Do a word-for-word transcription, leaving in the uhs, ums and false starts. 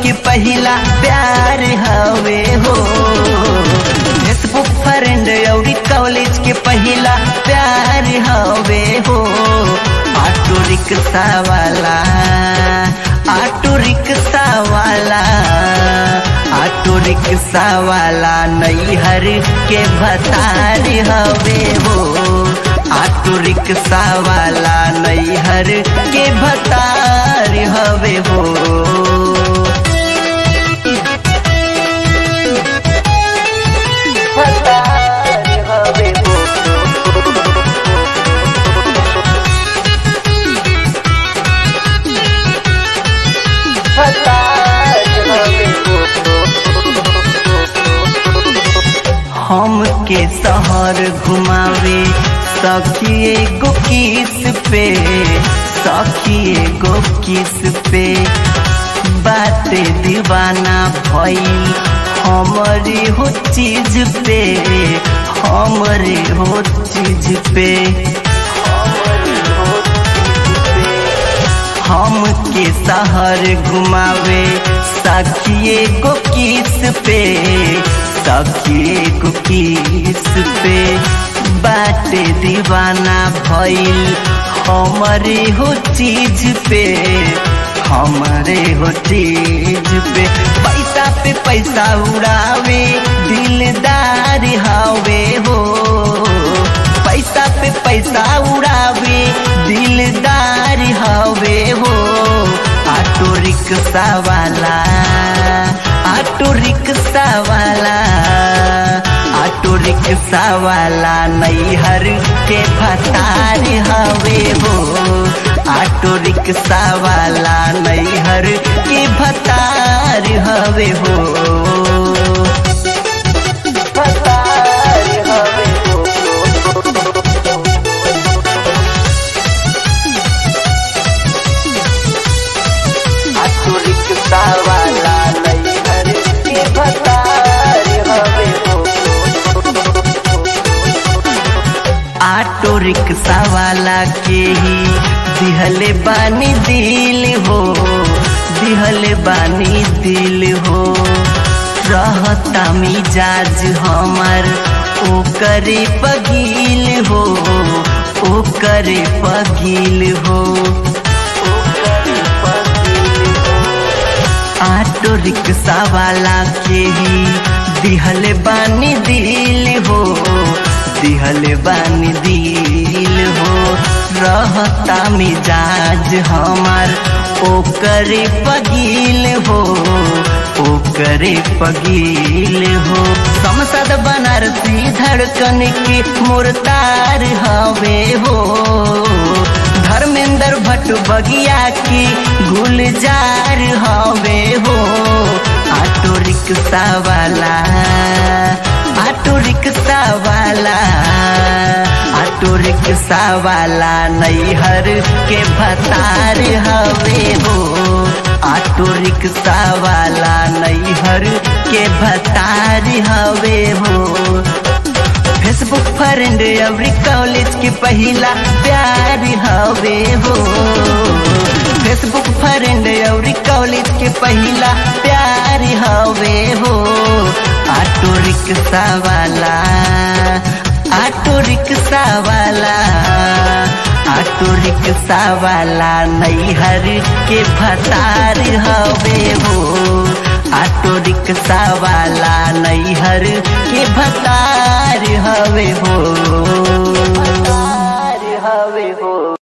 के पहला प्यार हवे हो। फेसबुक फ्रेंड और कॉलेज के पहला प्यार हवे हो। ऑटो रिक्शा वाला ऑटो रिक्शा वाला ऑटो रिक्शा वाला नैहर के भतार हवे हो। ऑटो रिक्शा वाला नैहर के भतार हवे हो। भतार हवे हो। भतार हवे हो। हमके शहर घुमावे सखिए गो किस पे सखिए गो किस पे बाते दीवाना भइल हमरे हो चीज पे हमरे हो चीज पे हमके शहर घुमावे सखिए गो किस पे सखिए गो किस पे बाटे दीवाना भइल हमरे हो चीज पे हमरे हो चीज पे। पैसा पे पैसा उड़ावे दिलदार हवे हो। पैसा पे पैसा उड़ावे दिलदार हवे हो। ऑटो रिक्शा वाला ऑटो रिक्शा वाला ऑटो रिक्शा वाला नैहर के भतार हवे हो। ऑटो रिक्शा वाला नैहर के भतार हवे हो। भतार हवे हो। ऑटो रिक्शा वाला नैहर के भतार हवे हो। ऑटो रिक्शा वाला के ही दिहले बानी दिल हो दिहले बानी दिल हो। रहता मिजाज हमार ओकरे पगील हो ओकरे पगील हो। ऑटो रिक्शा वाला के ही दिहले बानी दिल हो दिहले बानी दिल हो। रहता मिजाज हमार ओकरे पगील हो ओकरे पगील हो। संसद बनारसी धड़कन के मुर्तार हवे हो। धर्मेंद्र भट्ट बगिया की गुलजार हवे हो। ऑटो रिक्शा वाला ऑटो रिक्शा वाला ऑटो रिक्शा वाला नैहर के भतार हवे हो। ऑटो रिक्शा वाला नैहर के भतार हवे हो। फेसबुक फ्रेंड और कॉलेज के पहला प्यार हवे हो। फेसबुक फ्रेंड और कॉलेज के पहला प्यार हवे हो। ऑटो रिक्शा वाला ऑटो रिक्शा वाला ऑटो रिक्शा वाला नैहर के भतार हवे हो। ऑटो रिक्शा वाला नैहर के भतार हवे हो। भतार हवे हो।